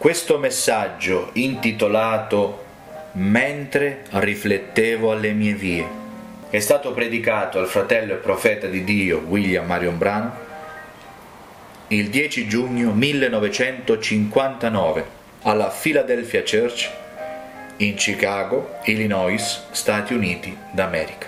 Questo messaggio, intitolato Mentre riflettevo alle mie vie, è stato predicato al fratello e profeta di Dio William Marion Branham il 10 giugno 1959 alla Philadelphia Church in Chicago, Illinois, Stati Uniti d'America.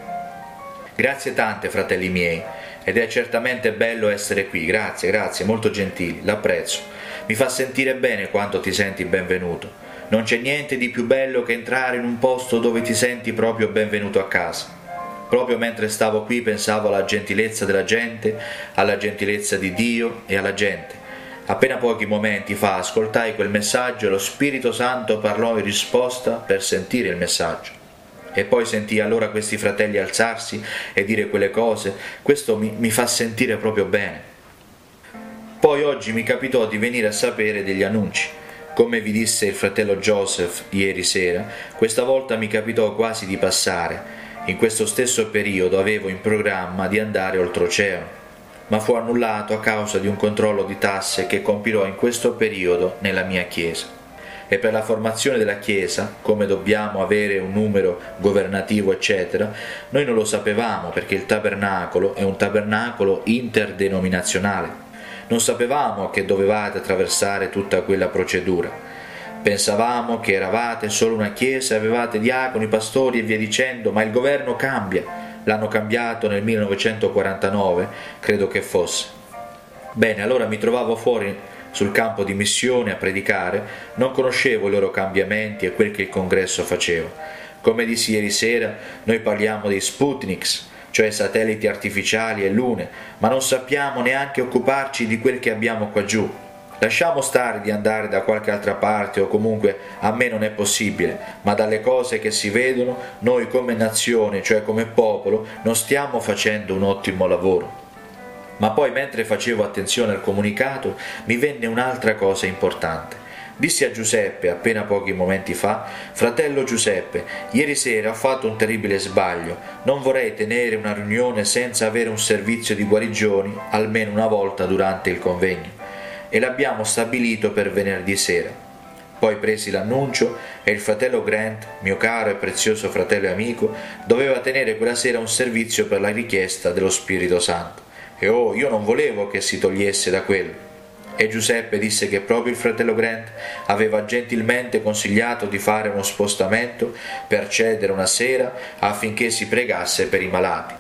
Grazie tante, fratelli miei, ed è certamente bello essere qui. Grazie, molto gentili, l'apprezzo. Mi fa sentire bene quando ti senti benvenuto. Non c'è niente di più bello che entrare in un posto dove ti senti proprio benvenuto a casa. Proprio mentre stavo qui pensavo alla gentilezza della gente, alla gentilezza di Dio e alla gente. Appena pochi momenti fa ascoltai quel messaggio e lo Spirito Santo parlò in risposta per sentire il messaggio. E poi sentii allora questi fratelli alzarsi e dire quelle cose. Questo mi fa sentire proprio bene. Poi oggi mi capitò di venire a sapere degli annunci. Come vi disse il fratello Joseph ieri sera, questa volta mi capitò quasi di passare. In questo stesso periodo avevo in programma di andare oltreoceano, ma fu annullato a causa di un controllo di tasse che compirò in questo periodo nella mia chiesa. E per la formazione della chiesa, come dobbiamo avere un numero governativo eccetera, noi non lo sapevamo perché il tabernacolo è un tabernacolo interdenominazionale. Non sapevamo che dovevate attraversare tutta quella procedura. Pensavamo che eravate solo una chiesa, avevate diaconi, pastori e via dicendo, ma il governo cambia. L'hanno cambiato nel 1949, credo che fosse. Bene, allora mi trovavo fuori sul campo di missione a predicare, non conoscevo i loro cambiamenti e quel che il congresso faceva. Come dissi ieri sera, noi parliamo dei Sputniks, cioè satelliti artificiali e lune, ma non sappiamo neanche occuparci di quel che abbiamo qua giù. Lasciamo stare di andare da qualche altra parte, o comunque a me non è possibile, ma dalle cose che si vedono, noi come nazione, cioè come popolo, non stiamo facendo un ottimo lavoro. Ma poi mentre facevo attenzione al comunicato, mi venne un'altra cosa importante. Dissi a Giuseppe appena pochi momenti fa: fratello Giuseppe, ieri sera ho fatto un terribile sbaglio, non vorrei tenere una riunione senza avere un servizio di guarigioni almeno una volta durante il convegno, e l'abbiamo stabilito per venerdì sera. Poi presi l'annuncio e il fratello Grant, mio caro e prezioso fratello e amico, doveva tenere quella sera un servizio per la richiesta dello Spirito Santo, e io non volevo che si togliesse da quello. E Giuseppe disse che proprio il fratello Grant aveva gentilmente consigliato di fare uno spostamento per cedere una sera affinché si pregasse per i malati.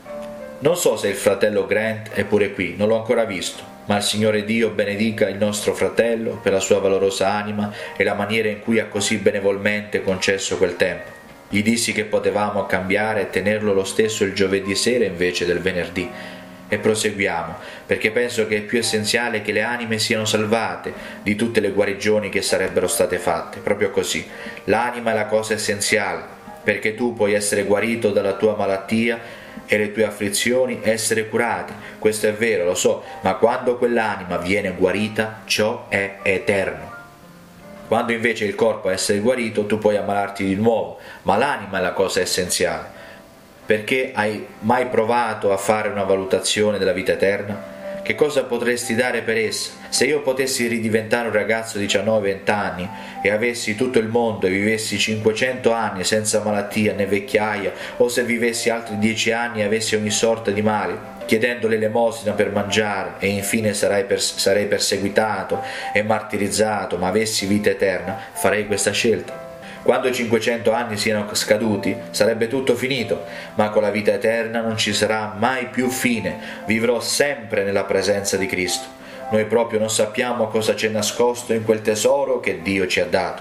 Non so se il fratello Grant è pure qui, non l'ho ancora visto, ma il Signore Dio benedica il nostro fratello per la sua valorosa anima e la maniera in cui ha così benevolmente concesso quel tempo. Gli dissi che potevamo cambiare e tenerlo lo stesso il giovedì sera invece del venerdì. E proseguiamo, perché penso che è più essenziale che le anime siano salvate di tutte le guarigioni che sarebbero state fatte. Proprio così, l'anima è la cosa essenziale, perché tu puoi essere guarito dalla tua malattia e le tue afflizioni essere curate. Questo è vero, lo so, ma quando quell'anima viene guarita, ciò è eterno. Quando invece il corpo è essere guarito, tu puoi ammalarti di nuovo, ma l'anima è la cosa essenziale. Perché hai mai provato a fare una valutazione della vita eterna? Che cosa potresti dare per essa? Se io potessi ridiventare un ragazzo di 19-20 anni e avessi tutto il mondo e vivessi 500 anni senza malattia né vecchiaia, o se vivessi altri 10 anni e avessi ogni sorta di mali, chiedendo l'elemosina per mangiare e infine sarei perseguitato e martirizzato, ma avessi vita eterna, farei questa scelta. Quando i 500 anni siano scaduti sarebbe tutto finito, ma con la vita eterna non ci sarà mai più fine, vivrò sempre nella presenza di Cristo. Noi proprio non sappiamo cosa c'è nascosto in quel tesoro che Dio ci ha dato.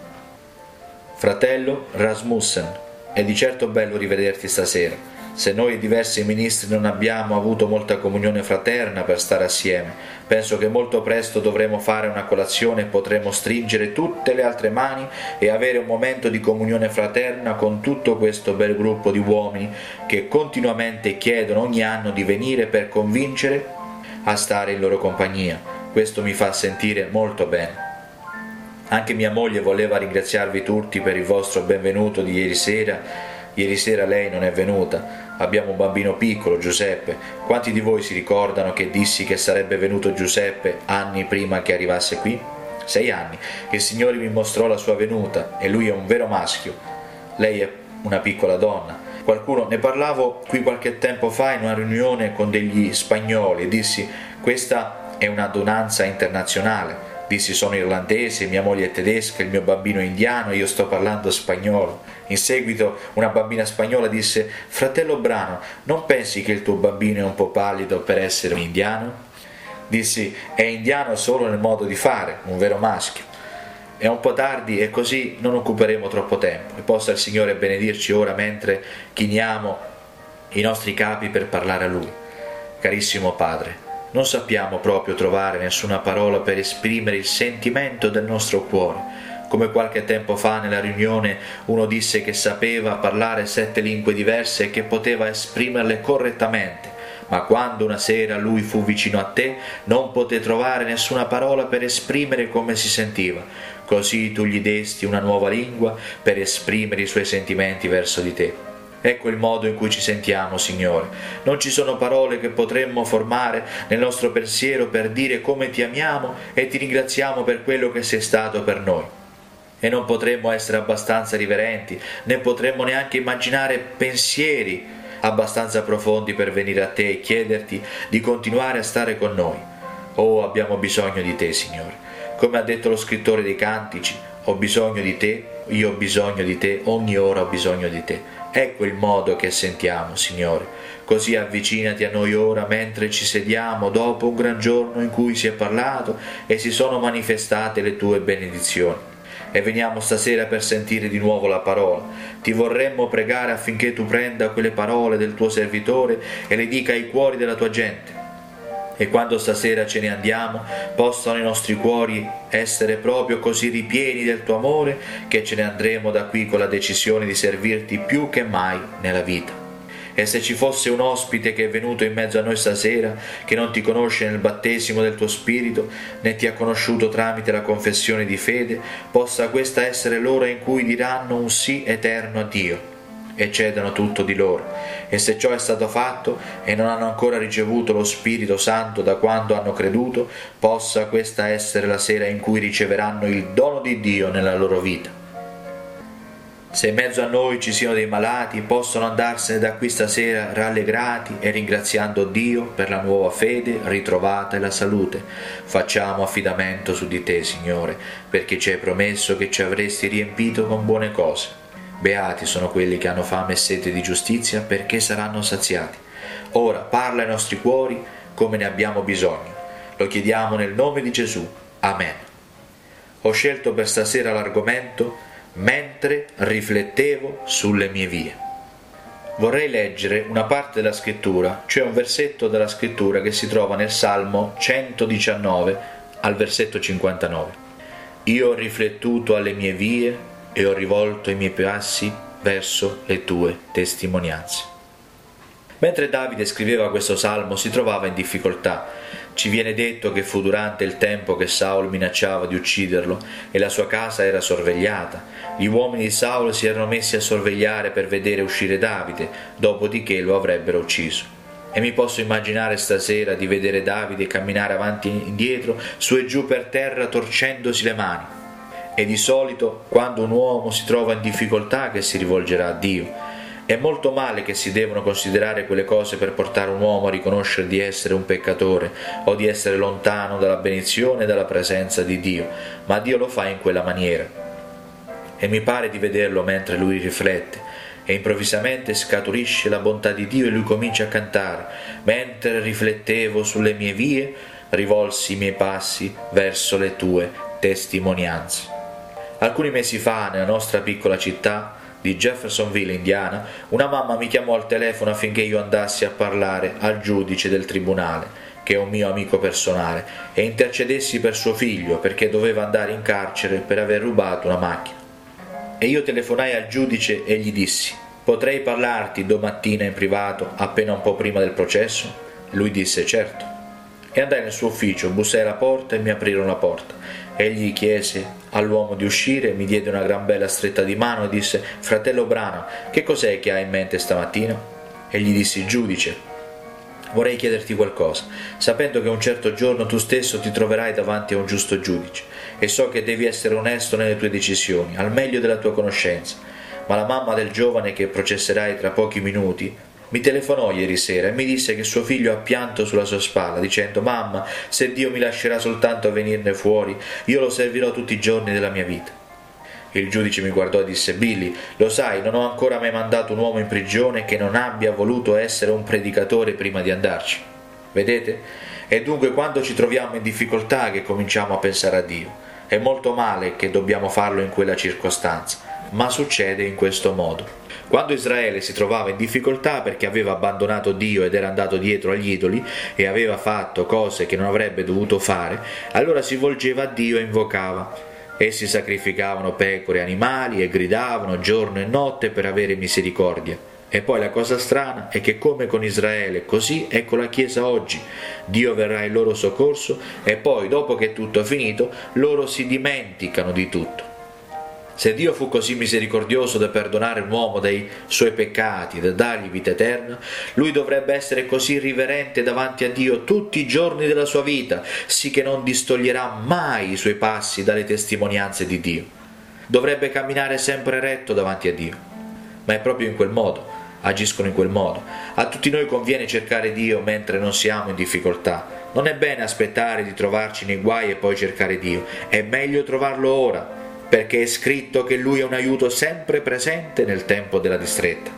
Fratello Rasmussen, è di certo bello rivederti stasera. Se noi diversi ministri non abbiamo avuto molta comunione fraterna per stare assieme, penso che molto presto dovremo fare una colazione e potremo stringere tutte le altre mani e avere un momento di comunione fraterna con tutto questo bel gruppo di uomini che continuamente chiedono ogni anno di venire per convincere a stare in loro compagnia. Questo mi fa sentire molto bene. Anche mia moglie voleva ringraziarvi tutti per il vostro benvenuto di ieri sera. Ieri sera lei non è venuta, abbiamo un bambino piccolo, Giuseppe. Quanti di voi si ricordano che dissi che sarebbe venuto Giuseppe anni prima che arrivasse qui? 6 anni, che il Signore mi mostrò la sua venuta e lui è un vero maschio. Lei è una piccola donna. Qualcuno, ne parlavo qui qualche tempo fa in una riunione con degli spagnoli e dissi: questa è un'adunanza internazionale. Dissi: sono irlandese, mia moglie è tedesca, il mio bambino è indiano e io sto parlando spagnolo. In seguito una bambina spagnola disse: fratello Brano, non pensi che il tuo bambino è un po' pallido per essere un indiano? Dissi: è indiano solo nel modo di fare, un vero maschio. È un po' tardi e così non occuperemo troppo tempo, e possa il Signore benedirci ora mentre chiniamo i nostri capi per parlare a Lui. Carissimo Padre, non sappiamo proprio trovare nessuna parola per esprimere il sentimento del nostro cuore. Come qualche tempo fa nella riunione uno disse che sapeva parlare 7 lingue diverse e che poteva esprimerle correttamente, ma quando una sera lui fu vicino a te non poté trovare nessuna parola per esprimere come si sentiva. Così tu gli desti una nuova lingua per esprimere i suoi sentimenti verso di te. Ecco il modo in cui ci sentiamo, Signore. Non ci sono parole che potremmo formare nel nostro pensiero per dire come ti amiamo e ti ringraziamo per quello che sei stato per noi. E non potremmo essere abbastanza riverenti, né potremmo neanche immaginare pensieri abbastanza profondi per venire a te e chiederti di continuare a stare con noi. Oh, abbiamo bisogno di te, Signore. Come ha detto lo scrittore dei Cantici: ho bisogno di te, io ho bisogno di te, ogni ora ho bisogno di te. Ecco il modo che sentiamo, Signore. Così avvicinati a noi ora mentre ci sediamo dopo un gran giorno in cui si è parlato e si sono manifestate le tue benedizioni. E veniamo stasera per sentire di nuovo la parola. Ti vorremmo pregare affinché tu prenda quelle parole del tuo servitore e le dica ai cuori della tua gente. E quando stasera ce ne andiamo, possano i nostri cuori essere proprio così ripieni del tuo amore che ce ne andremo da qui con la decisione di servirti più che mai nella vita. E se ci fosse un ospite che è venuto in mezzo a noi stasera, che non ti conosce nel battesimo del tuo Spirito, né ti ha conosciuto tramite la confessione di fede, possa questa essere l'ora in cui diranno un sì eterno a Dio e cedano tutto di loro. E se ciò è stato fatto e non hanno ancora ricevuto lo Spirito Santo da quando hanno creduto, possa questa essere la sera in cui riceveranno il dono di Dio nella loro vita. Se in mezzo a noi ci siano dei malati, possono andarsene da qui stasera rallegrati e ringraziando Dio per la nuova fede ritrovata e la salute. Facciamo affidamento su di te, Signore, perché ci hai promesso che ci avresti riempito con buone cose. Beati sono quelli che hanno fame e sete di giustizia, perché saranno saziati. Ora parla ai nostri cuori come ne abbiamo bisogno. Lo chiediamo nel nome di Gesù. Amen. Ho scelto per stasera l'argomento mentre riflettevo sulle mie vie. Vorrei leggere una parte della scrittura, cioè un versetto della scrittura che si trova nel Salmo 119 al versetto 59. Io ho riflettuto alle mie vie e ho rivolto i miei passi verso le tue testimonianze. Mentre Davide scriveva questo salmo si trovava in difficoltà. Ci viene detto che fu durante il tempo che Saul minacciava di ucciderlo e la sua casa era sorvegliata. Gli uomini di Saul si erano messi a sorvegliare per vedere uscire Davide, dopodiché lo avrebbero ucciso. E mi posso immaginare stasera di vedere Davide camminare avanti e indietro, su e giù per terra, torcendosi le mani. E di solito, quando un uomo si trova in difficoltà, che si rivolgerà a Dio. È molto male che si devono considerare quelle cose per portare un uomo a riconoscere di essere un peccatore o di essere lontano dalla benedizione e dalla presenza di Dio, ma Dio lo fa in quella maniera. E mi pare di vederlo mentre lui riflette e improvvisamente scaturisce la bontà di Dio e lui comincia a cantare: mentre riflettevo sulle mie vie, rivolsi i miei passi verso le tue testimonianze. Alcuni mesi fa, nella nostra piccola città di Jeffersonville, Indiana, una mamma mi chiamò al telefono affinché io andassi a parlare al giudice del tribunale, che è un mio amico personale, e intercedessi per suo figlio perché doveva andare in carcere per aver rubato una macchina. E io telefonai al giudice e gli dissi: potrei parlarti domattina in privato appena un po' prima del processo? Lui disse: certo. E andai nel suo ufficio, bussai alla porta e mi aprirono la porta. Egli chiese all'uomo di uscire, mi diede una gran bella stretta di mano e disse: fratello Brano, che cos'è che hai in mente stamattina? E gli dissi: giudice, vorrei chiederti qualcosa, sapendo che un certo giorno tu stesso ti troverai davanti a un giusto giudice. e so che devi essere onesto nelle tue decisioni, al meglio della tua conoscenza. Ma la mamma del giovane che processerai tra pochi minuti mi telefonò ieri sera e mi disse che suo figlio ha pianto sulla sua spalla, dicendo: «Mamma, se Dio mi lascerà soltanto venirne fuori, io lo servirò tutti i giorni della mia vita». Il giudice mi guardò e disse: «Billy, lo sai, non ho ancora mai mandato un uomo in prigione che non abbia voluto essere un predicatore prima di andarci. Vedete? È dunque quando ci troviamo in difficoltà che cominciamo a pensare a Dio. È molto male che dobbiamo farlo in quella circostanza, ma succede in questo modo». Quando Israele si trovava in difficoltà perché aveva abbandonato Dio ed era andato dietro agli idoli e aveva fatto cose che non avrebbe dovuto fare, allora si volgeva a Dio e invocava. Essi sacrificavano pecore e animali e gridavano giorno e notte per avere misericordia. E poi la cosa strana è che, come con Israele, così è con la Chiesa oggi. Dio verrà in loro soccorso e poi, dopo che è tutto finito, loro si dimenticano di tutto. Se Dio fu così misericordioso da perdonare un uomo dei suoi peccati, da dargli vita eterna, Lui dovrebbe essere così riverente davanti a Dio tutti i giorni della sua vita, sì che non distoglierà mai i suoi passi dalle testimonianze di Dio. Dovrebbe camminare sempre retto davanti a Dio. Ma è proprio in quel modo, agiscono in quel modo. A tutti noi conviene cercare Dio mentre non siamo in difficoltà. Non è bene aspettare di trovarci nei guai e poi cercare Dio. È meglio trovarlo ora, perché è scritto che Lui è un aiuto sempre presente nel tempo della distretta.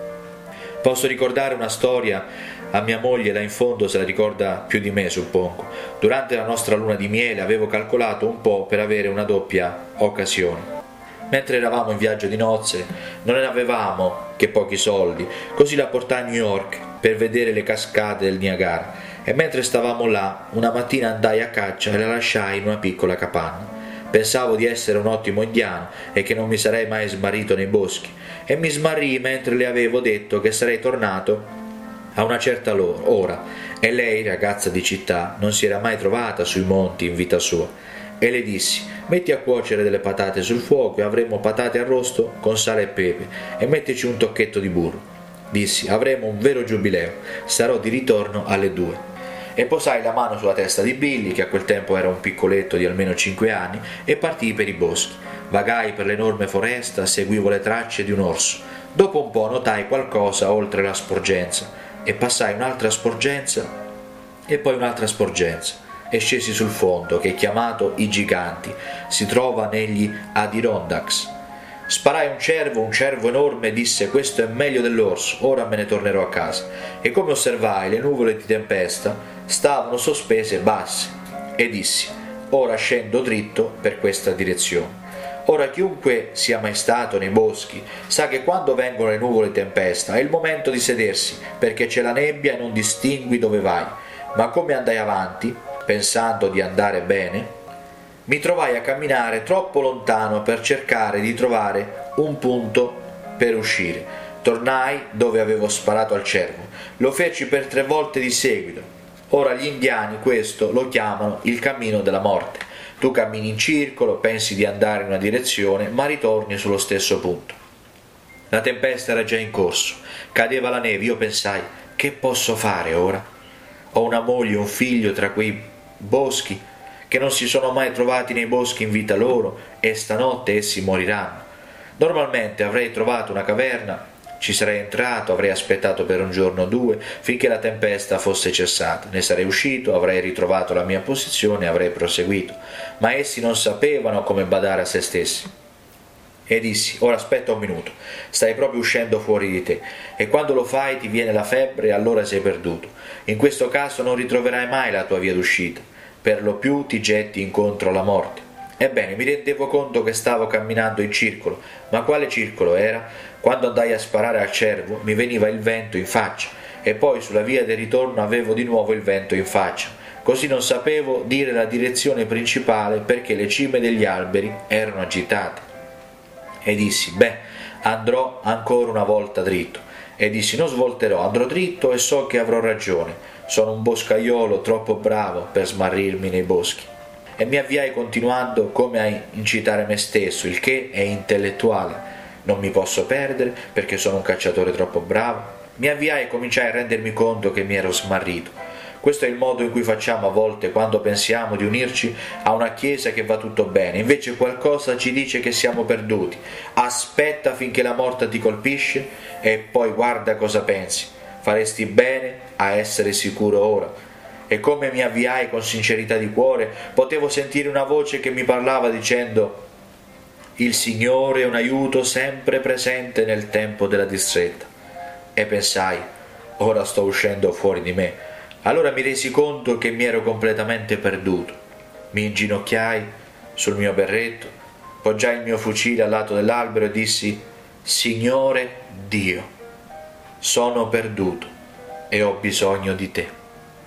Posso ricordare una storia a mia moglie, là in fondo se la ricorda più di me, suppongo. Durante la nostra luna di miele avevo calcolato un po' per avere una doppia occasione. Mentre eravamo in viaggio di nozze non ne avevamo che pochi soldi, così la portai a New York per vedere le cascate del Niagara e mentre stavamo là una mattina andai a caccia e la lasciai in una piccola capanna. Pensavo di essere un ottimo indiano e che non mi sarei mai smarrito nei boschi, e mi smarrii mentre le avevo detto che sarei tornato a una certa ora, e lei, ragazza di città, non si era mai trovata sui monti in vita sua, e le dissi: «Metti a cuocere delle patate sul fuoco e avremo patate arrosto con sale e pepe, e mettici un tocchetto di burro». Dissi: «Avremo un vero giubileo, sarò di ritorno alle 2». E posai la mano sulla testa di Billy, che a quel tempo era un piccoletto di almeno 5 anni, e partii per i boschi. Vagai per l'enorme foresta, seguivo le tracce di un orso. Dopo un po' notai qualcosa oltre la sporgenza, e passai un'altra sporgenza, e poi un'altra sporgenza, e scesi sul fondo, che è chiamato I Giganti, si trova negli Adirondacks. Sparai un cervo enorme, disse: «Questo è meglio dell'orso, ora me ne tornerò a casa». E come osservai, le nuvole di tempesta stavano sospese basse, e dissi: «Ora scendo dritto per questa direzione». Ora chiunque sia mai stato nei boschi sa che quando vengono le nuvole di tempesta è il momento di sedersi, perché c'è la nebbia e non distingui dove vai. Ma come andai avanti, pensando di andare bene, mi trovai a camminare troppo lontano per cercare di trovare un punto per uscire. Tornai dove avevo sparato al cervo. Lo feci per 3 volte di seguito. Ora gli indiani questo lo chiamano il cammino della morte. Tu cammini in circolo, pensi di andare in una direzione, ma ritorni sullo stesso punto. La tempesta era già in corso. Cadeva la neve. Io pensai: che posso fare ora? Ho una moglie e un figlio tra quei boschi che non si sono mai trovati nei boschi in vita loro, e stanotte essi moriranno. Normalmente avrei trovato una caverna, ci sarei entrato, avrei aspettato per un giorno o 2 finché la tempesta fosse cessata, ne sarei uscito, avrei ritrovato la mia posizione e avrei proseguito, ma essi non sapevano come badare a se stessi. E dissi: «Ora aspetta un minuto, stai proprio uscendo fuori di te, e quando lo fai ti viene la febbre e allora sei perduto. In questo caso non ritroverai mai la tua via d'uscita, per lo più ti getti incontro alla morte». Ebbene, mi rendevo conto che stavo camminando in circolo, ma quale circolo era? Quando andai a sparare al cervo mi veniva il vento in faccia, e poi sulla via del ritorno avevo di nuovo il vento in faccia, così non sapevo dire la direzione principale perché le cime degli alberi erano agitate. E dissi: andrò ancora una volta dritto. E dissi: non svolterò, andrò dritto e so che avrò ragione. Sono un boscaiolo troppo bravo per smarrirmi nei boschi. E mi avviai continuando come a incitare me stesso, il che è intellettuale. Non mi posso perdere perché sono un cacciatore troppo bravo. Mi avviai e cominciai a rendermi conto che mi ero smarrito. Questo è il modo in cui facciamo a volte quando pensiamo di unirci a una chiesa che va tutto bene, invece qualcosa ci dice che siamo perduti. Aspetta finché la morte ti colpisce e poi guarda cosa pensi. Faresti bene a essere sicuro ora. E come mi avviai con sincerità di cuore, potevo sentire una voce che mi parlava dicendo: il Signore è un aiuto sempre presente nel tempo della distretta. E pensai: ora sto uscendo fuori di me. Allora mi resi conto che mi ero completamente perduto. Mi inginocchiai sul mio berretto, poggiai il mio fucile al lato dell'albero e dissi: Signore Dio, sono perduto e ho bisogno di te.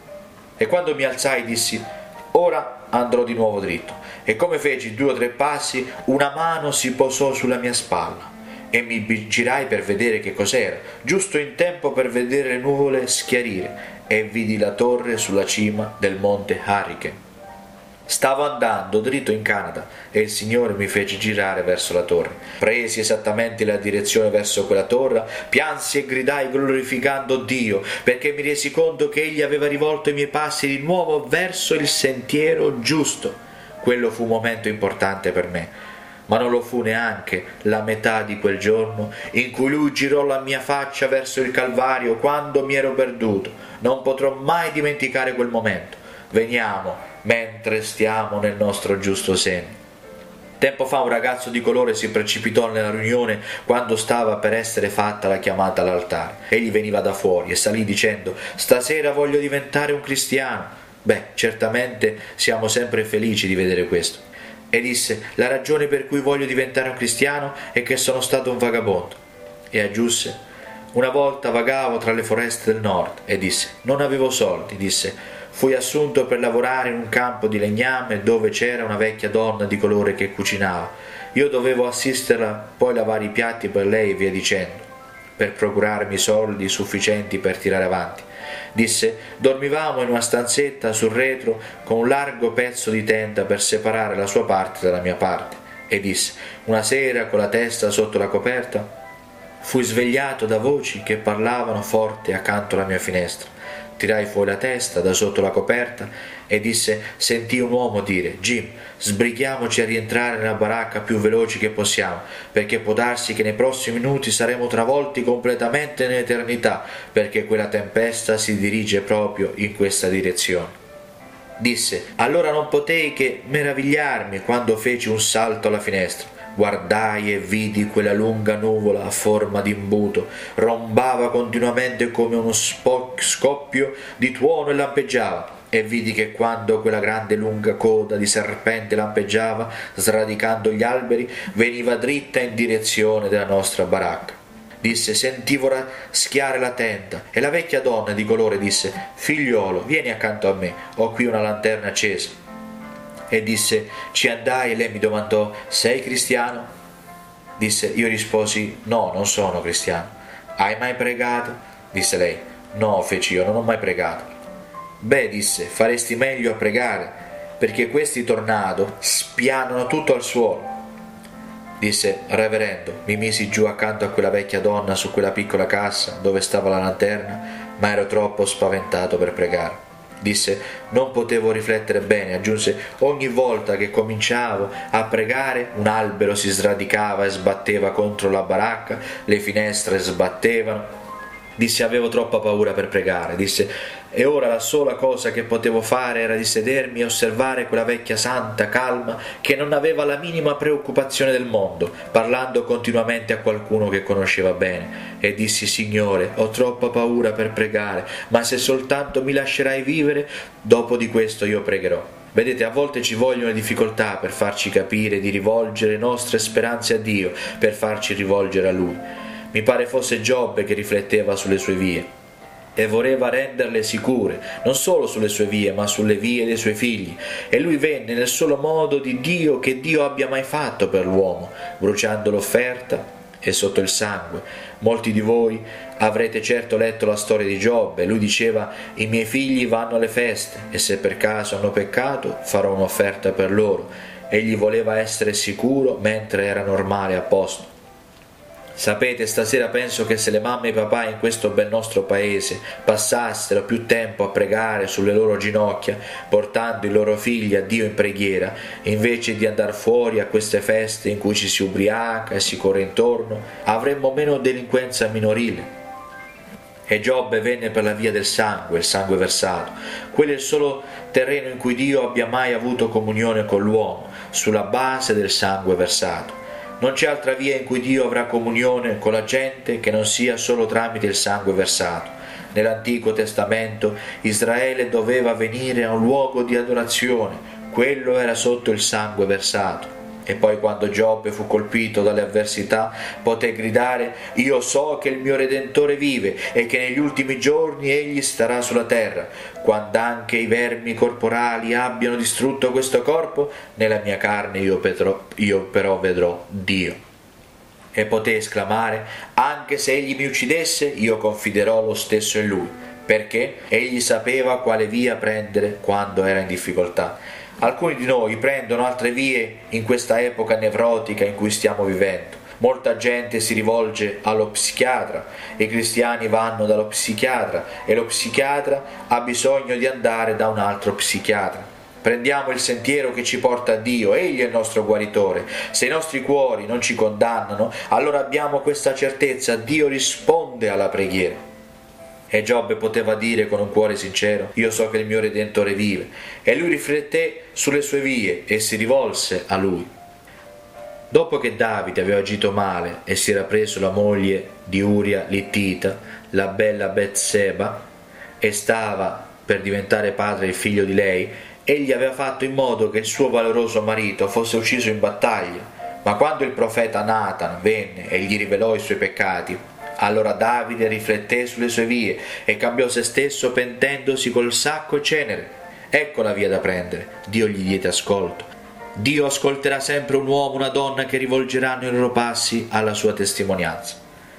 E quando mi alzai dissi: ora andrò di nuovo dritto. E come feci 2 o 3 passi, una mano si posò sulla mia spalla e mi girai per vedere che cos'era, giusto in tempo per vedere le nuvole schiarire, e vidi la torre sulla cima del monte Hurricane. Stavo andando dritto in Canada e il Signore mi fece girare verso la torre. Presi esattamente la direzione verso quella torre, piansi e gridai glorificando Dio, perché mi resi conto che Egli aveva rivolto i miei passi di nuovo verso il sentiero giusto. Quello fu un momento importante per me, ma non lo fu neanche la metà di quel giorno in cui Lui girò la mia faccia verso il Calvario quando mi ero perduto. Non potrò mai dimenticare quel momento. Veniamo mentre stiamo nel nostro giusto segno. Tempo fa un ragazzo di colore si precipitò nella riunione quando stava per essere fatta la chiamata all'altare. Egli veniva da fuori e salì dicendo: stasera voglio diventare un cristiano. Beh, certamente siamo sempre felici di vedere questo. E disse: la ragione per cui voglio diventare un cristiano è che sono stato un vagabondo. E aggiunse: una volta vagavo tra le foreste del nord. E disse: non avevo soldi. Disse: fui assunto per lavorare in un campo di legname dove c'era una vecchia donna di colore che cucinava. Io dovevo assisterla, poi lavare i piatti per lei e via dicendo, per procurarmi soldi sufficienti per tirare avanti. Disse: dormivamo in una stanzetta sul retro con un largo pezzo di tenda per separare la sua parte dalla mia parte. E disse: una sera, con la testa sotto la coperta, fui svegliato da voci che parlavano forte accanto alla mia finestra. Tirai fuori la testa da sotto la coperta e disse: sentii un uomo dire: Jim, sbrighiamoci a rientrare nella baracca più veloci che possiamo, perché può darsi che nei prossimi minuti saremo travolti completamente nell'eternità, perché quella tempesta si dirige proprio in questa direzione. Disse: allora non potei che meravigliarmi quando feci un salto alla finestra. Guardai e vidi quella lunga nuvola a forma di imbuto, rombava continuamente come uno scoppio di tuono e lampeggiava, e vidi che quando quella grande lunga coda di serpente lampeggiava, sradicando gli alberi, veniva dritta in direzione della nostra baracca. Disse: sentivo raschiare la tenda, e la vecchia donna di colore disse: figliolo, vieni accanto a me, ho qui una lanterna accesa. E disse: ci andai, e lei mi domandò: sei cristiano? Disse: io risposi: no, non sono cristiano. Hai mai pregato? Disse lei. No, feci io, non ho mai pregato. Beh, disse, faresti meglio a pregare, perché questi tornado spianano tutto al suolo. Disse: reverendo, mi misi giù accanto a quella vecchia donna su quella piccola cassa dove stava la lanterna, ma ero troppo spaventato per pregare. Disse: non potevo riflettere bene. Aggiunse: ogni volta che cominciavo a pregare un albero si sradicava e sbatteva contro la baracca, le finestre sbattevano. Disse: avevo troppa paura per pregare. Disse: e ora la sola cosa che potevo fare era di sedermi e osservare quella vecchia santa calma che non aveva la minima preoccupazione del mondo, parlando continuamente a qualcuno che conosceva bene. E dissi: Signore, ho troppa paura per pregare, ma se soltanto mi lascerai vivere, dopo di questo io pregherò. Vedete, a volte ci vogliono difficoltà per farci capire di rivolgere le nostre speranze a Dio, per farci rivolgere a Lui. Mi pare fosse Giobbe che rifletteva sulle sue vie e voleva renderle sicure, non solo sulle sue vie, ma sulle vie dei suoi figli. E lui venne nel solo modo di Dio che Dio abbia mai fatto per l'uomo, bruciando l'offerta e sotto il sangue. Molti di voi avrete certo letto la storia di Giobbe. Lui diceva: i miei figli vanno alle feste, e se per caso hanno peccato farò un'offerta per loro. Egli voleva essere sicuro mentre era normale a posto. Sapete, stasera penso che se le mamme e i papà in questo bel nostro paese passassero più tempo a pregare sulle loro ginocchia, portando i loro figli a Dio in preghiera, invece di andare fuori a queste feste in cui ci si ubriaca e si corre intorno, avremmo meno delinquenza minorile. E Giobbe venne per la via del sangue, il sangue versato. Quello è il solo terreno in cui Dio abbia mai avuto comunione con l'uomo, sulla base del sangue versato. Non c'è altra via in cui Dio avrà comunione con la gente che non sia solo tramite il sangue versato. Nell'Antico Testamento Israele doveva venire a un luogo di adorazione, quello era sotto il sangue versato. E poi quando Giobbe fu colpito dalle avversità poté gridare: io so che il mio Redentore vive e che negli ultimi giorni egli starà sulla terra. Quando anche i vermi corporali abbiano distrutto questo corpo, nella mia carne io però vedrò Dio. E poté esclamare: anche se egli mi uccidesse, io confiderò lo stesso in lui, perché egli sapeva quale via prendere quando era in difficoltà. Alcuni di noi prendono altre vie in questa epoca nevrotica in cui stiamo vivendo. Molta gente si rivolge allo psichiatra, i cristiani vanno dallo psichiatra e lo psichiatra ha bisogno di andare da un altro psichiatra. Prendiamo il sentiero che ci porta a Dio, egli è il nostro guaritore. Se i nostri cuori non ci condannano, allora abbiamo questa certezza: Dio risponde alla preghiera. E Giobbe poteva dire con un cuore sincero: io so che il mio Redentore vive. E lui rifletté sulle sue vie e si rivolse a lui. Dopo che Davide aveva agito male e si era preso la moglie di Uria l'Ittita, la bella Betseba, e stava per diventare padre del figlio di lei, egli aveva fatto in modo che il suo valoroso marito fosse ucciso in battaglia. Ma quando il profeta Natan venne e gli rivelò i suoi peccati, allora Davide rifletté sulle sue vie e cambiò se stesso pentendosi col sacco e cenere. Ecco la via da prendere. Dio gli diede ascolto. Dio ascolterà sempre un uomo, una donna che rivolgeranno i loro passi alla sua testimonianza.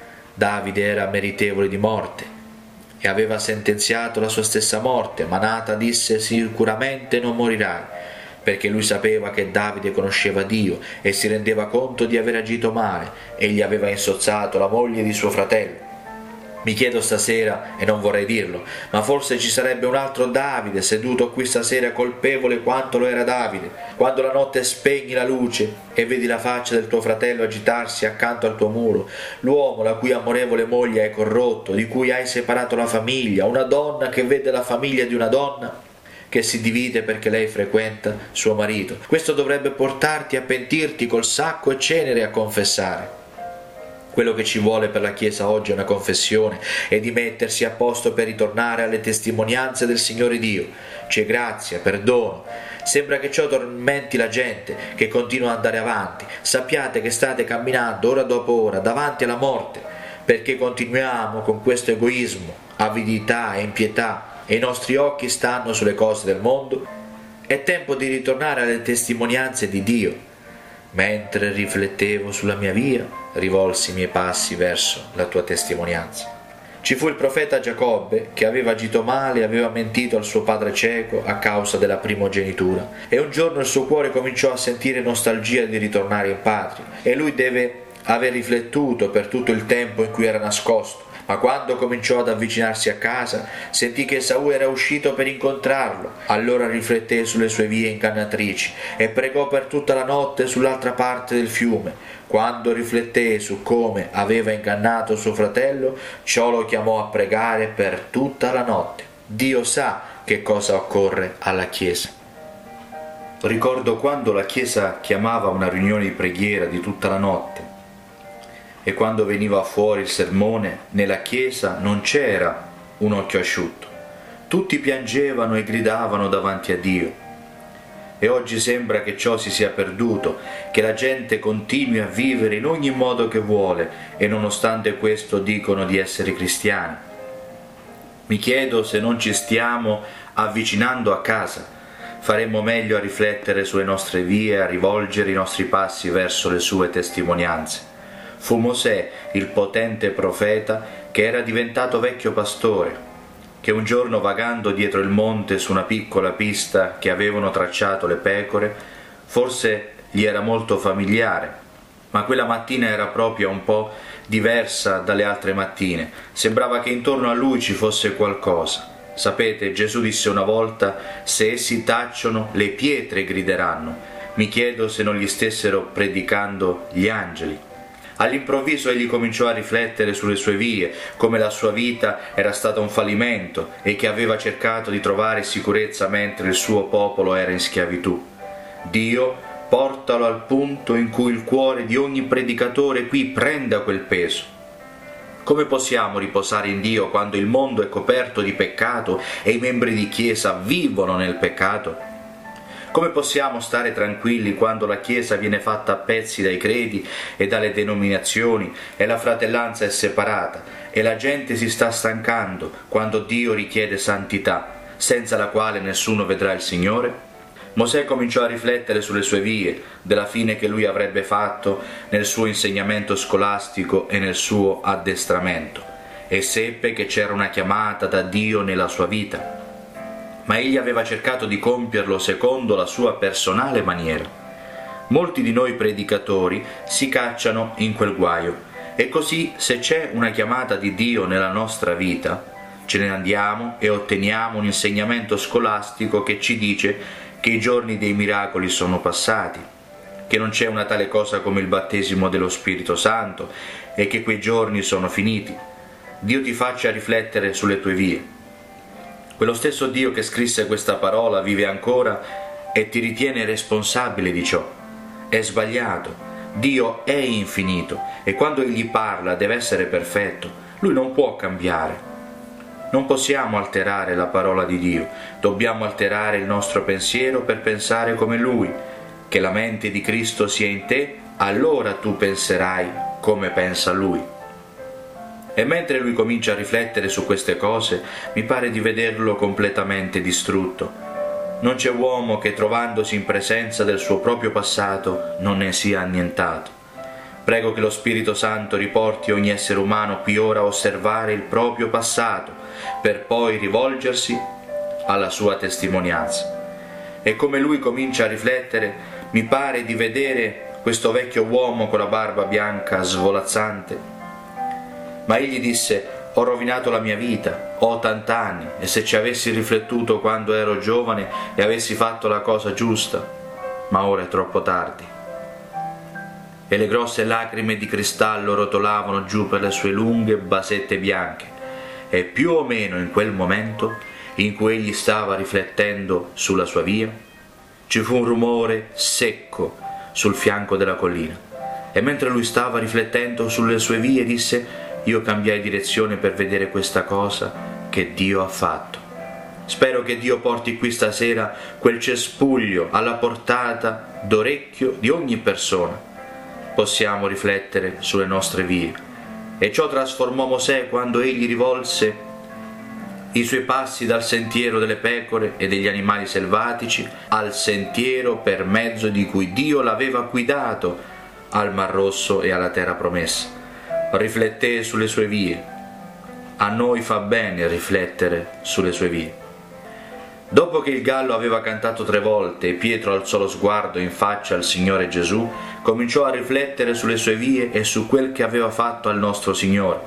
Davide era meritevole di morte e aveva sentenziato la sua stessa morte, ma Natan disse: sicuramente non morirai, perché lui sapeva che Davide conosceva Dio e si rendeva conto di aver agito male. Egli aveva insozzato la moglie di suo fratello. Mi chiedo stasera, e non vorrei dirlo, ma forse ci sarebbe un altro Davide seduto qui stasera colpevole quanto lo era Davide. Quando la notte spegni la luce e vedi la faccia del tuo fratello agitarsi accanto al tuo muro, l'uomo la cui amorevole moglie hai corrotto, di cui hai separato la famiglia, una donna che vede la famiglia di una donna che si divide perché lei frequenta suo marito. Questo dovrebbe portarti a pentirti col sacco e cenere e a confessare. Quello che ci vuole per la Chiesa oggi è una confessione e di mettersi a posto per ritornare alle testimonianze del Signore Dio. C'è grazia, perdono. Sembra che ciò tormenti la gente, che continua ad andare avanti. Sappiate che state camminando ora dopo ora davanti alla morte, perché continuiamo con questo egoismo, avidità e impietà, e i nostri occhi stanno sulle cose del mondo. È tempo di ritornare alle testimonianze di Dio. Mentre riflettevo sulla mia via, rivolsi i miei passi verso la tua testimonianza. Ci fu il profeta Giacobbe che aveva agito male e aveva mentito al suo padre cieco a causa della primogenitura, e un giorno il suo cuore cominciò a sentire nostalgia di ritornare in patria, e lui deve aver riflettuto per tutto il tempo in cui era nascosto. Ma quando cominciò ad avvicinarsi a casa, sentì che Esaù era uscito per incontrarlo. Allora rifletté sulle sue vie ingannatrici e pregò per tutta la notte sull'altra parte del fiume. Quando rifletté su come aveva ingannato suo fratello, ciò lo chiamò a pregare per tutta la notte. Dio sa che cosa occorre alla Chiesa. Ricordo quando la Chiesa chiamava una riunione di preghiera di tutta la notte, e quando veniva fuori il sermone, nella chiesa non c'era un occhio asciutto. Tutti piangevano e gridavano davanti a Dio. E oggi sembra che ciò si sia perduto, che la gente continui a vivere in ogni modo che vuole e nonostante questo dicono di essere cristiani. Mi chiedo se non ci stiamo avvicinando a casa. Faremmo meglio a riflettere sulle nostre vie, a rivolgere i nostri passi verso le sue testimonianze. Fu Mosè, il potente profeta, che era diventato vecchio pastore, che un giorno vagando dietro il monte su una piccola pista che avevano tracciato le pecore, forse gli era molto familiare, Ma quella mattina era proprio un po' diversa dalle altre mattine. Sembrava che intorno a lui ci fosse qualcosa. Sapete, Gesù disse una volta: se essi tacciono, le pietre grideranno. Mi chiedo se non gli stessero predicando gli angeli. All'improvviso egli cominciò a riflettere sulle sue vie, come la sua vita era stata un fallimento e che aveva cercato di trovare sicurezza mentre il suo popolo era in schiavitù. Dio, portalo al punto in cui il cuore di ogni predicatore qui prenda quel peso. Come possiamo riposare in Dio quando il mondo è coperto di peccato e i membri di Chiesa vivono nel peccato? Come possiamo stare tranquilli quando la Chiesa viene fatta a pezzi dai credi e dalle denominazioni e la fratellanza è separata e la gente si sta stancando quando Dio richiede santità, senza la quale nessuno vedrà il Signore? Mosè cominciò a riflettere sulle sue vie, della fine che lui avrebbe fatto nel suo insegnamento scolastico e nel suo addestramento, e seppe che c'era una chiamata da Dio nella sua vita. Ma egli aveva cercato di compierlo secondo la sua personale maniera. Molti di noi predicatori si cacciano in quel guaio, e così se c'è una chiamata di Dio nella nostra vita, ce ne andiamo e otteniamo un insegnamento scolastico che ci dice che i giorni dei miracoli sono passati, che non c'è una tale cosa come il battesimo dello Spirito Santo e che quei giorni sono finiti. Dio ti faccia riflettere sulle tue vie. Quello stesso Dio che scrisse questa parola vive ancora e ti ritiene responsabile di ciò. È sbagliato. Dio è infinito e quando Egli parla deve essere perfetto. Lui non può cambiare. Non possiamo alterare la parola di Dio, dobbiamo alterare il nostro pensiero per pensare come Lui. Che la mente di Cristo sia in te, allora tu penserai come pensa Lui. E mentre lui comincia a riflettere su queste cose, mi pare di vederlo completamente distrutto. Non c'è uomo che, trovandosi in presenza del suo proprio passato, non ne sia annientato. Prego che lo Spirito Santo riporti ogni essere umano qui ora a osservare il proprio passato, per poi rivolgersi alla sua testimonianza. E come lui comincia a riflettere, mi pare di vedere questo vecchio uomo con la barba bianca svolazzante. Ma egli disse: ho rovinato la mia vita, ho 80 anni, e se ci avessi riflettuto quando ero giovane e avessi fatto la cosa giusta, ma ora è troppo tardi. E le grosse lacrime di cristallo rotolavano giù per le sue lunghe basette bianche, e più o meno in quel momento in cui egli stava riflettendo sulla sua via, ci fu un rumore secco sul fianco della collina, e mentre lui stava riflettendo sulle sue vie disse: io cambiai direzione per vedere questa cosa che Dio ha fatto. Spero che Dio porti qui stasera quel cespuglio alla portata d'orecchio di ogni persona. Possiamo riflettere sulle nostre vie. E ciò trasformò Mosè quando egli rivolse i suoi passi dal sentiero delle pecore e degli animali selvatici al sentiero per mezzo di cui Dio l'aveva guidato al Mar Rosso e alla terra promessa. Rifletté sulle sue vie. A noi fa bene riflettere sulle sue vie. Dopo che il gallo aveva cantato 3 volte e Pietro alzò lo sguardo in faccia al Signore Gesù, cominciò a riflettere sulle sue vie e su quel che aveva fatto al nostro Signore.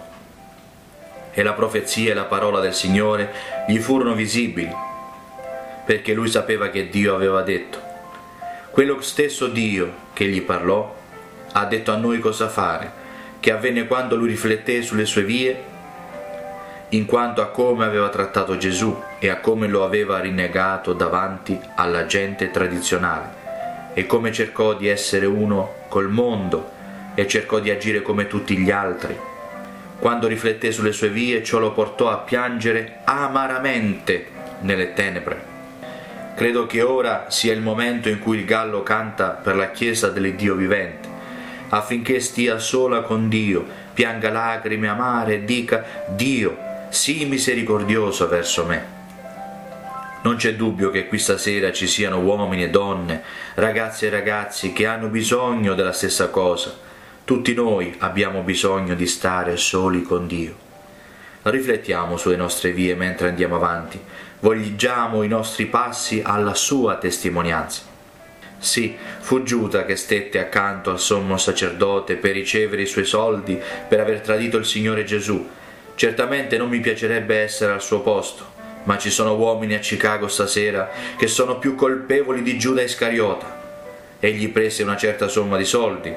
E la profezia e la parola del Signore gli furono visibili, perché lui sapeva che Dio aveva detto. Quello stesso Dio che gli parlò ha detto a noi cosa fare, che avvenne quando lui rifletté sulle sue vie, in quanto a come aveva trattato Gesù e a come lo aveva rinnegato davanti alla gente tradizionale, e come cercò di essere uno col mondo e cercò di agire come tutti gli altri. Quando rifletté sulle sue vie, ciò lo portò a piangere amaramente nelle tenebre. Credo che ora sia il momento in cui il gallo canta per la Chiesa dell'Iddio vivente, affinché stia sola con Dio, pianga lacrime amare e dica: Dio, sii misericordioso verso me. Non c'è dubbio che qui stasera ci siano uomini e donne, ragazzi e ragazzi che hanno bisogno della stessa cosa. Tutti noi abbiamo bisogno di stare soli con Dio. Riflettiamo sulle nostre vie mentre andiamo avanti, volgiamo i nostri passi alla sua testimonianza. Sì, fu Giuda che stette accanto al sommo sacerdote per ricevere i suoi soldi per aver tradito il Signore Gesù. Certamente non mi piacerebbe essere al suo posto, ma ci sono uomini a Chicago stasera che sono più colpevoli di Giuda Iscariota. Egli prese una certa somma di soldi.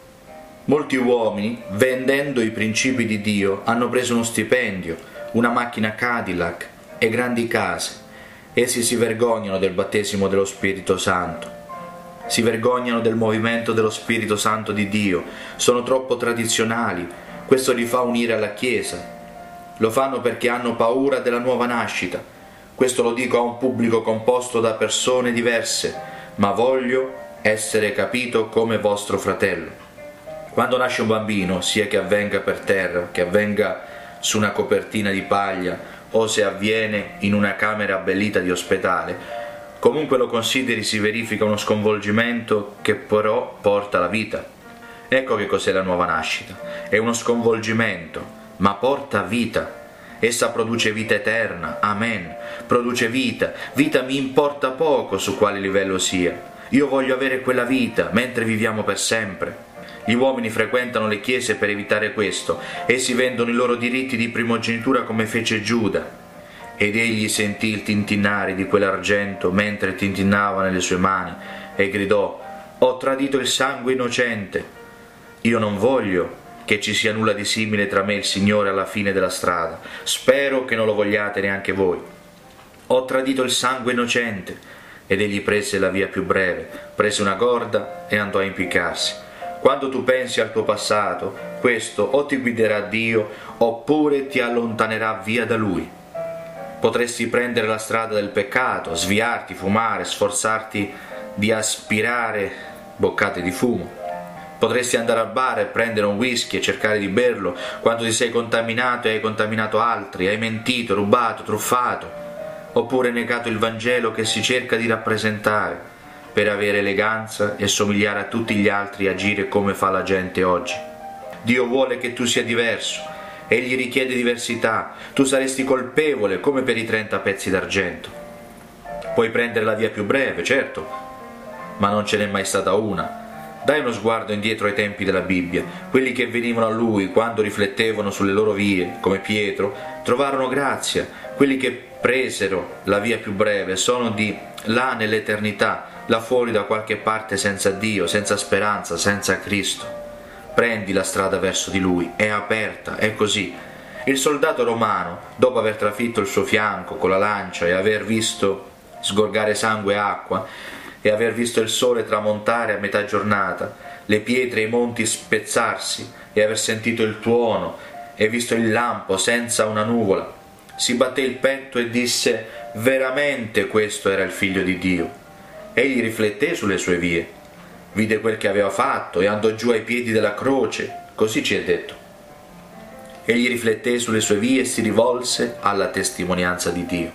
Molti uomini, vendendo i principi di Dio, hanno preso uno stipendio, una macchina Cadillac e grandi case. Essi si vergognano del battesimo dello Spirito Santo. Si vergognano del movimento dello Spirito Santo di Dio. Sono troppo tradizionali. Questo li fa unire alla Chiesa. Lo fanno perché hanno paura della nuova nascita. Questo lo dico a un pubblico composto da persone diverse, ma voglio essere capito come vostro fratello. Quando nasce un bambino, sia che avvenga per terra, che avvenga su una copertina di paglia o se avviene in una camera abbellita di ospedale, comunque lo consideri, si verifica uno sconvolgimento che però porta alla vita. Ecco che cos'è la nuova nascita. È uno sconvolgimento, ma porta vita. Essa produce vita eterna, amen. Produce vita. Vita mi importa poco su quale livello sia. Io voglio avere quella vita, mentre viviamo per sempre. Gli uomini frequentano le chiese per evitare questo. Essi vendono i loro diritti di primogenitura come fece Giuda. Ed egli sentì il tintinnare di quell'argento mentre tintinnava nelle sue mani e gridò: «Ho tradito il sangue innocente». Io non voglio che ci sia nulla di simile tra me e il Signore alla fine della strada. Spero che non lo vogliate neanche voi. Ho tradito il sangue innocente. Ed egli prese la via più breve, prese una corda e andò a impiccarsi. Quando tu pensi al tuo passato, questo o ti guiderà Dio oppure ti allontanerà via da Lui. Potresti prendere la strada del peccato, sviarti, fumare, sforzarti di aspirare boccate di fumo. Potresti andare al bar e prendere un whisky e cercare di berlo quando ti sei contaminato e hai contaminato altri, hai mentito, rubato, truffato, oppure negato il Vangelo che si cerca di rappresentare per avere eleganza e somigliare a tutti gli altri e agire come fa la gente oggi. Dio vuole che tu sia diverso. Egli richiede diversità. Tu saresti colpevole come per i 30 pezzi d'argento. Puoi prendere la via più breve, certo, ma non ce n'è mai stata una. Dai uno sguardo indietro ai tempi della Bibbia. Quelli che venivano a lui quando riflettevano sulle loro vie, come Pietro, trovarono grazia. Quelli che presero la via più breve sono di là nell'eternità, là fuori da qualche parte senza Dio, senza speranza, senza Cristo. Prendi la strada verso di Lui, è aperta, è così. Il soldato romano, dopo aver trafitto il suo fianco con la lancia e aver visto sgorgare sangue e acqua, e aver visto il sole tramontare a metà giornata, le pietre e i monti spezzarsi, e aver sentito il tuono, e visto il lampo senza una nuvola, si batté il petto e disse: veramente questo era il Figlio di Dio. Egli rifletté sulle sue vie, vide quel che aveva fatto e andò giù ai piedi della croce, così ci è detto. Egli rifletté sulle sue vie e si rivolse alla testimonianza di Dio.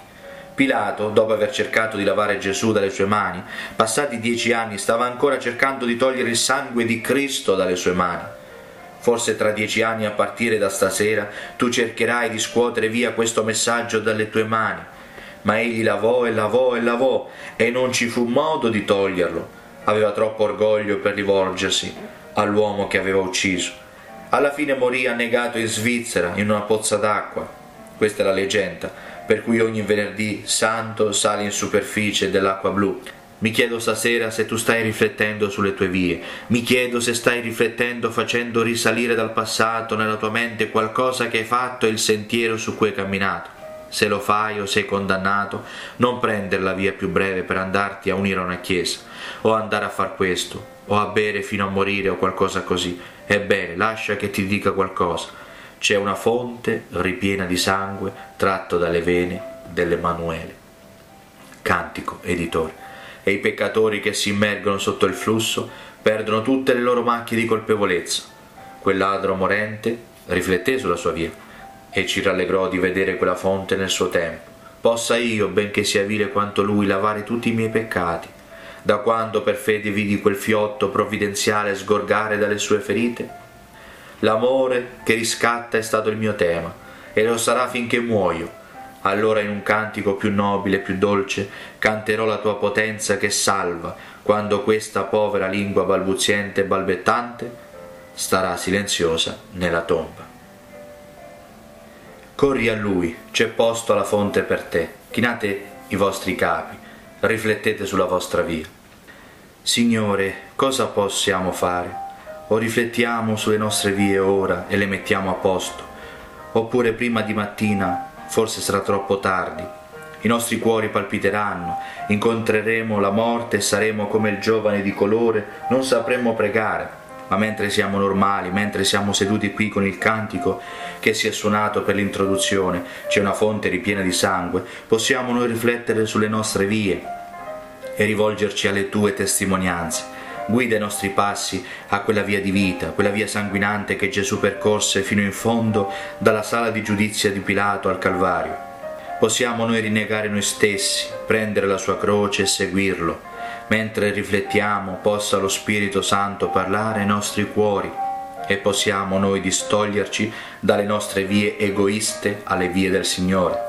Pilato, dopo aver cercato di lavare Gesù dalle sue mani, passati 10 anni, stava ancora cercando di togliere il sangue di Cristo dalle sue mani. Forse tra 10 anni a partire da stasera tu cercherai di scuotere via questo messaggio dalle tue mani, ma egli lavò e lavò e lavò e non ci fu modo di toglierlo. Aveva troppo orgoglio per rivolgersi all'uomo che aveva ucciso. Alla fine morì annegato in Svizzera in una pozza d'acqua. Questa è la leggenda per cui ogni venerdì santo sale in superficie dell'acqua blu. Mi chiedo stasera se tu stai riflettendo sulle tue vie. Mi chiedo se stai riflettendo facendo risalire dal passato nella tua mente qualcosa che hai fatto e il sentiero su cui hai camminato. Se lo fai o sei condannato, non prendere la via più breve per andarti a unire a una chiesa, o andare a far questo, o a bere fino a morire o qualcosa così. Ebbene, lascia che ti dica qualcosa. C'è una fonte ripiena di sangue tratto dalle vene dell'Emanuele. Cantico, editore. E i peccatori che si immergono sotto il flusso perdono tutte le loro macchie di colpevolezza. Quel ladro morente rifletté sulla sua via e ci rallegrò di vedere quella fonte nel suo tempo. Possa io, benché sia vile quanto lui, lavare tutti i miei peccati, da quando per fede vidi quel fiotto provvidenziale sgorgare dalle sue ferite? L'amore che riscatta è stato il mio tema, e lo sarà finché muoio. allora in un cantico più nobile, più dolce, canterò la tua potenza che salva, quando questa povera lingua balbuziente e balbettante starà silenziosa nella tomba. Corri a lui, c'è posto alla fonte per te, chinate i vostri capi, riflettete sulla vostra via. Signore, cosa possiamo fare? O riflettiamo sulle nostre vie ora e le mettiamo a posto, oppure prima di mattina forse sarà troppo tardi, i nostri cuori palpiteranno, incontreremo la morte e saremo come il giovane di colore, non sapremmo pregare, ma mentre siamo normali, mentre siamo seduti qui con il cantico che si è suonato per l'introduzione, c'è una fonte ripiena di sangue, possiamo noi riflettere sulle nostre vie e rivolgerci alle tue testimonianze. Guida i nostri passi a quella via di vita, quella via sanguinante che Gesù percorse fino in fondo dalla sala di giudizio di Pilato al Calvario. Possiamo noi rinnegare noi stessi, prendere la sua croce e seguirlo. Mentre riflettiamo, possa lo Spirito Santo parlare ai nostri cuori e possiamo noi distoglierci dalle nostre vie egoiste alle vie del Signore.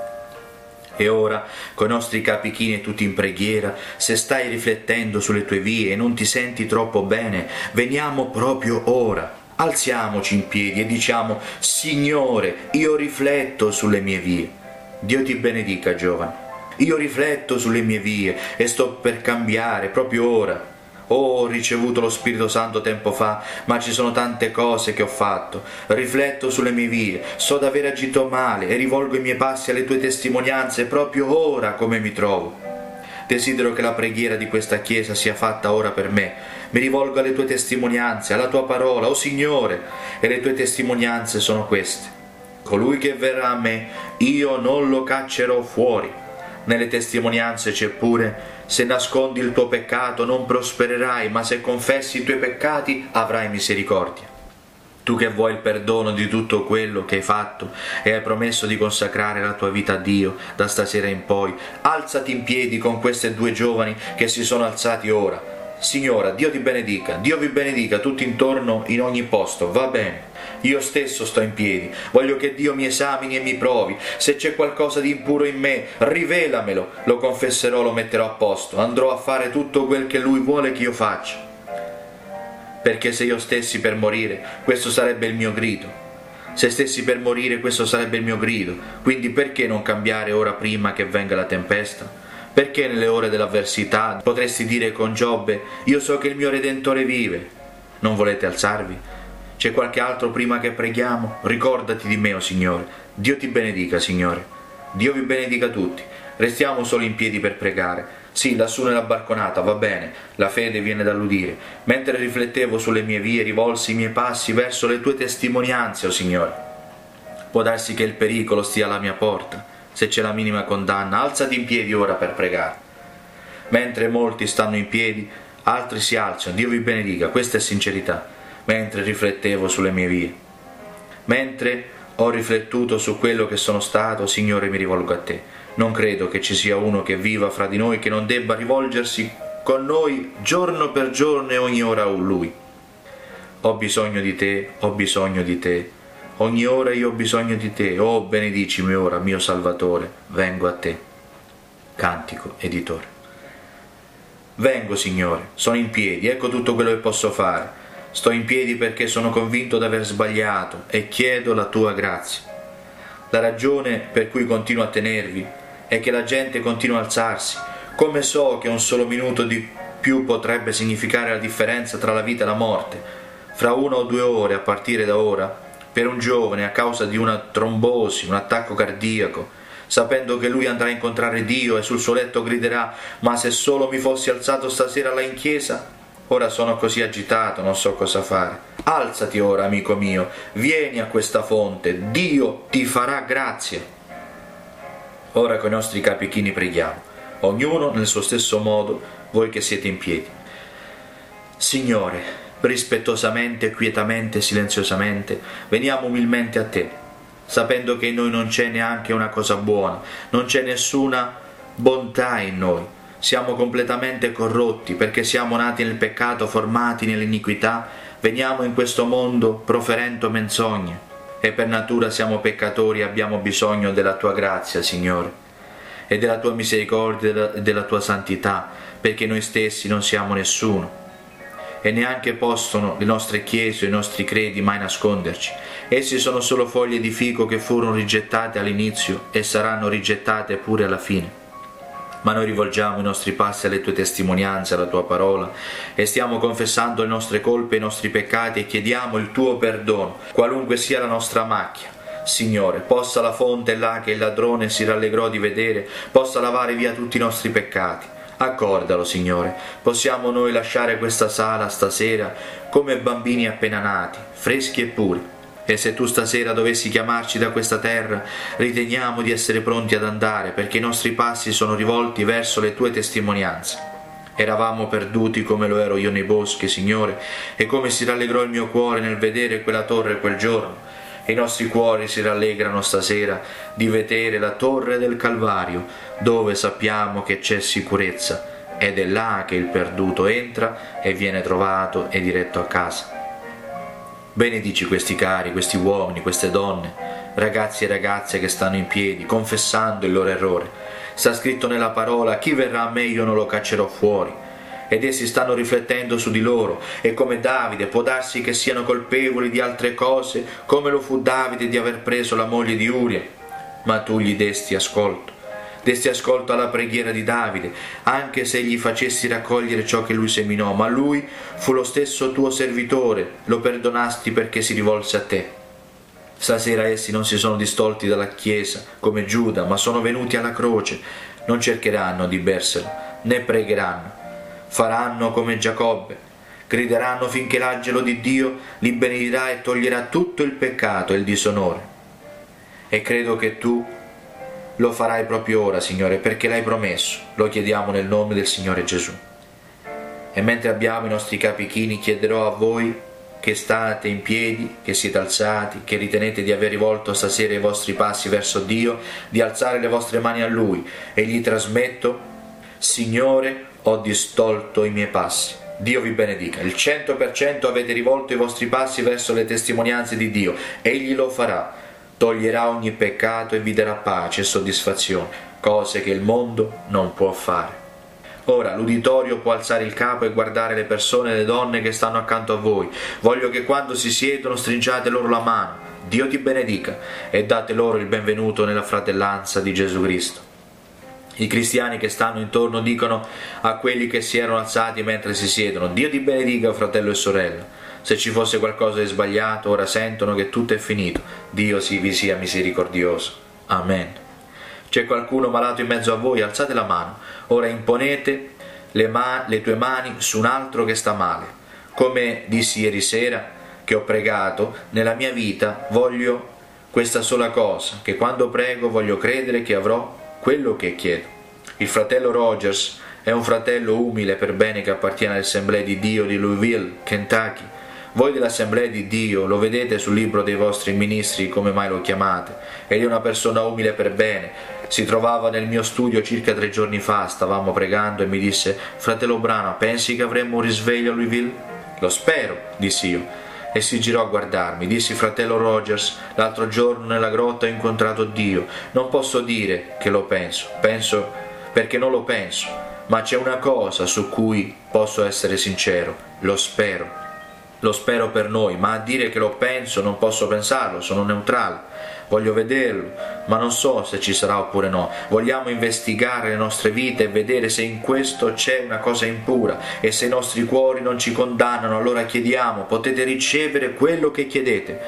E ora, coi nostri capi chini e tutti in preghiera, se stai riflettendo sulle tue vie e non ti senti troppo bene, veniamo proprio ora. Alziamoci in piedi e diciamo: Signore, io rifletto sulle mie vie. Dio ti benedica, giovane. Io rifletto sulle mie vie e sto per cambiare proprio ora. Oh, ho ricevuto lo Spirito Santo tempo fa, ma ci sono tante cose che ho fatto. Rifletto sulle mie vie, so d'aver agito male e rivolgo i miei passi alle tue testimonianze proprio ora come mi trovo. Desidero che la preghiera di questa Chiesa sia fatta ora per me. Mi rivolgo alle tue testimonianze, alla tua parola, oh Signore, e le tue testimonianze sono queste. Colui che verrà a me, io non lo caccerò fuori. Nelle testimonianze c'è pure: se nascondi il tuo peccato non prospererai, ma se confessi i tuoi peccati avrai misericordia. Tu che vuoi il perdono di tutto quello che hai fatto e hai promesso di consacrare la tua vita a Dio da stasera in poi, alzati in piedi con queste due giovani che si sono alzati ora. Signora, Dio ti benedica, Dio vi benedica tutti intorno in ogni posto, va bene. Io stesso sto in piedi, voglio che Dio mi esamini e mi provi. Se c'è qualcosa di impuro in me, rivelamelo, lo confesserò, lo metterò a posto, andrò a fare tutto quel che Lui vuole che io faccia. Perché se io stessi per morire, questo sarebbe il mio grido. Se stessi per morire, questo sarebbe il mio grido. Quindi perché non cambiare ora prima che venga la tempesta? Perché nelle ore dell'avversità potresti dire con Giobbe: io so che il mio Redentore vive. Non volete alzarvi? C'è qualche altro prima che preghiamo? Ricordati di me, o Signore. Dio ti benedica, Signore. Dio vi benedica tutti. Restiamo solo in piedi per pregare. Sì, lassù nella balconata, va bene, la fede viene dall'udire. Mentre riflettevo sulle mie vie, rivolsi i miei passi verso le tue testimonianze, o Signore. Può darsi che il pericolo stia alla mia porta. Se c'è la minima condanna, alzati in piedi ora per pregare. Mentre molti stanno in piedi, altri si alzano. Dio vi benedica, questa è sincerità. Mentre riflettevo sulle mie vie, mentre ho riflettuto su quello che sono stato, Signore, mi rivolgo a te. Non credo che ci sia uno che viva fra di noi che non debba rivolgersi con noi giorno per giorno e ogni ora a Lui. Ho bisogno di te, ho bisogno di te. Ogni ora io ho bisogno di te. Oh, benedicimi ora, mio Salvatore, vengo a te. Cantico, editore. Vengo, Signore, sono in piedi, ecco tutto quello che posso fare. Sto in piedi perché sono convinto di aver sbagliato e chiedo la tua grazia. La ragione per cui continuo a tenervi è che la gente continua a alzarsi. Come so che un solo minuto di più potrebbe significare la differenza tra la vita e la morte. Fra 1 o 2 ore a partire da ora, per un giovane a causa di una trombosi, un attacco cardiaco, sapendo che lui andrà a incontrare Dio e sul suo letto griderà: ma se solo mi fossi alzato stasera là in chiesa? Ora sono così agitato, non so cosa fare. Alzati ora, amico mio, vieni a questa fonte, Dio ti farà grazia. Ora con i nostri capi chini preghiamo, ognuno nel suo stesso modo, voi che siete in piedi. Signore, rispettosamente, quietamente, silenziosamente, veniamo umilmente a te, sapendo che in noi non c'è neanche una cosa buona, non c'è nessuna bontà in noi. Siamo completamente corrotti perché siamo nati nel peccato, formati nell'iniquità, veniamo in questo mondo proferendo menzogne. e per natura siamo peccatori e abbiamo bisogno della Tua grazia, Signore, e della Tua misericordia e della Tua santità, perché noi stessi non siamo nessuno. E neanche possono le nostre chiese o i nostri credi mai nasconderci. Essi sono solo foglie di fico che furono rigettate all'inizio e saranno rigettate pure alla fine. Ma noi rivolgiamo i nostri passi alle Tue testimonianze, alla Tua parola, e stiamo confessando le nostre colpe e i nostri peccati e chiediamo il Tuo perdono, qualunque sia la nostra macchia. Signore, possa la fonte là che il ladrone si rallegrò di vedere, possa lavare via tutti i nostri peccati. Accordalo, Signore. Possiamo noi lasciare questa sala stasera come bambini appena nati, freschi e puri. E se Tu stasera dovessi chiamarci da questa terra, riteniamo di essere pronti ad andare, perché i nostri passi sono rivolti verso le Tue testimonianze. Eravamo perduti come lo ero io nei boschi, Signore, e come si rallegrò il mio cuore nel vedere quella torre quel giorno. I nostri cuori si rallegrano stasera di vedere la torre del Calvario, dove sappiamo che c'è sicurezza, ed è là che il perduto entra e viene trovato e diretto a casa. Benedici questi cari, questi uomini, queste donne, ragazzi e ragazze che stanno in piedi, confessando il loro errore. Sta scritto nella parola: chi verrà a me io non lo caccerò fuori. Ed essi stanno riflettendo su di loro, e come Davide può darsi che siano colpevoli di altre cose, come lo fu Davide di aver preso la moglie di Uria. Ma Tu gli desti ascolto alla preghiera di Davide, anche se gli facessi raccogliere ciò che lui seminò, ma lui fu lo stesso Tuo servitore, lo perdonasti perché si rivolse a Te. Stasera essi non si sono distolti dalla Chiesa come Giuda, ma sono venuti alla croce. Non cercheranno di berselo, né pregheranno. Faranno come Giacobbe, grideranno finché l'angelo di Dio li benedirà e toglierà tutto il peccato e il disonore. E credo che Tu lo farai proprio ora, Signore, perché l'hai promesso. Lo chiediamo nel nome del Signore Gesù. E mentre abbiamo i nostri capi chini, chiederò a voi che state in piedi, che siete alzati, che ritenete di aver rivolto stasera i vostri passi verso Dio, di alzare le vostre mani a Lui, e gli trasmetto: Signore, ho distolto i miei passi. Dio vi benedica. Il 100% avete rivolto i vostri passi verso le testimonianze di Dio. Egli lo farà. Toglierà ogni peccato e vi darà pace e soddisfazione, cose che il mondo non può fare. Ora l'uditorio può alzare il capo e guardare le persone e le donne che stanno accanto a voi. Voglio che quando si siedono stringiate loro la mano. Dio ti benedica, e date loro il benvenuto nella fratellanza di Gesù Cristo. I cristiani che stanno intorno dicono a quelli che si erano alzati mentre si siedono: Dio ti benedica, fratello e sorella. Se ci fosse qualcosa di sbagliato, ora sentono che tutto è finito. Dio vi sia misericordioso. Amen. C'è qualcuno malato in mezzo a voi? Alzate la mano. Ora imponete le tue mani su un altro che sta male. Come dissi ieri sera che ho pregato, nella mia vita voglio questa sola cosa, che quando prego voglio credere che avrò quello che chiedo. Il fratello Rogers è un fratello umile per bene che appartiene all'Assemblea di Dio di Louisville, Kentucky. Voi dell'Assemblea di Dio lo vedete sul libro dei vostri ministri, come mai lo chiamate. Egli è una persona umile per bene. Si trovava nel mio studio circa 3 giorni fa, stavamo pregando e mi disse: fratello Branham, pensi che avremmo un risveglio a Louisville? Lo spero, dissi io. E si girò a guardarmi. Dissi: fratello Rogers, l'altro giorno nella grotta ho incontrato Dio. Non posso dire che lo penso perché non lo penso, ma c'è una cosa su cui posso essere sincero: lo spero. Lo spero per noi, ma a dire che lo penso non posso pensarlo, sono neutrale. Voglio vederlo, ma non so se ci sarà oppure no. Vogliamo investigare le nostre vite e vedere se in questo c'è una cosa impura, e se i nostri cuori non ci condannano, allora chiediamo: potete ricevere quello che chiedete.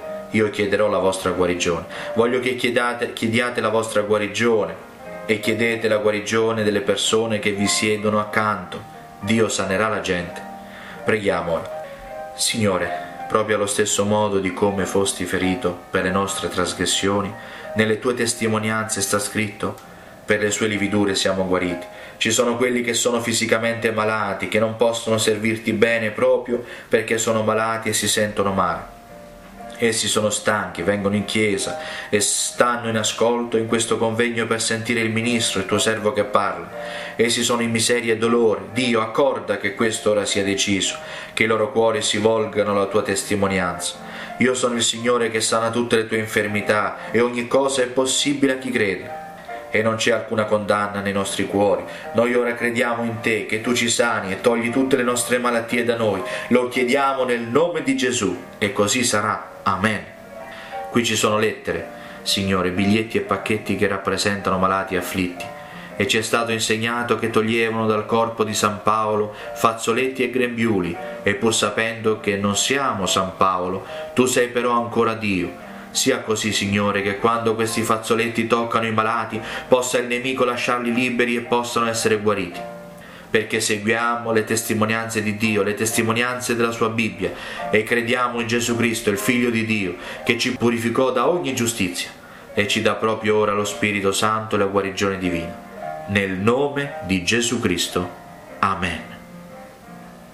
Io chiederò la vostra guarigione. Voglio che chiediate la vostra guarigione, e chiedete la guarigione delle persone che vi siedono accanto. Dio sanerà la gente. Preghiamo ora. Signore, proprio allo stesso modo di come fosti ferito per le nostre trasgressioni, nelle Tue testimonianze sta scritto: per le Sue lividure siamo guariti. Ci sono quelli che sono fisicamente malati, che non possono servirti bene proprio perché sono malati e si sentono male. Essi sono stanchi, vengono in chiesa e stanno in ascolto in questo convegno per sentire il ministro, il tuo servo che parla. Essi sono in miseria e dolore. Dio, accorda che quest'ora sia deciso, che i loro cuori si volgano alla tua testimonianza. Io sono il Signore che sana tutte le tue infermità e ogni cosa è possibile a chi crede. E non c'è alcuna condanna nei nostri cuori. Noi ora crediamo in te, che tu ci sani e togli tutte le nostre malattie da noi. Lo chiediamo nel nome di Gesù e così sarà. Amen. Qui ci sono lettere, Signore, biglietti e pacchetti che rappresentano malati e afflitti, e ci è stato insegnato che toglievano dal corpo di San Paolo fazzoletti e grembiuli, e pur sapendo che non siamo San Paolo, tu sei però ancora Dio. Sia così, Signore, che quando questi fazzoletti toccano i malati, possa il nemico lasciarli liberi e possano essere guariti. Perché seguiamo le testimonianze di Dio, le testimonianze della sua Bibbia, e crediamo in Gesù Cristo, il Figlio di Dio, che ci purificò da ogni giustizia e ci dà proprio ora lo Spirito Santo e la guarigione divina. Nel nome di Gesù Cristo. Amen.